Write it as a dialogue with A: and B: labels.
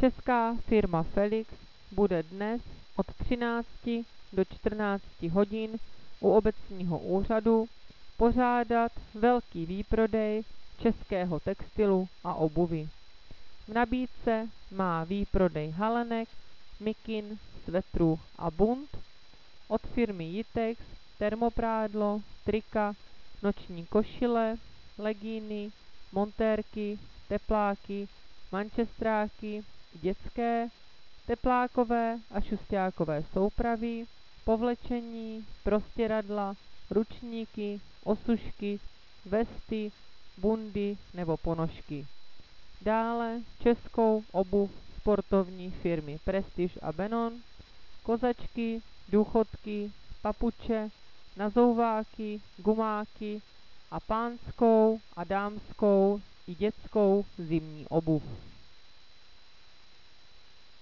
A: Česká firma Felix bude dnes od 13 do 14 hodin u obecního úřadu pořádat velký výprodej českého textilu a obuvi. V nabídce má výprodej halenek, mikin, svetrů a bund, od firmy Jitex termoprádlo, trika, noční košile, legíny, montérky, tepláky, mančestráky, dětské, teplákové a šusťákové soupravy, povlečení, prostěradla, ručníky, osušky, vesty, bundy nebo ponožky. Dále českou obuv sportovní firmy Prestige a Benon, kozačky, důchodky, papuče, nazouváky, gumáky a pánskou a dámskou i dětskou zimní obuv.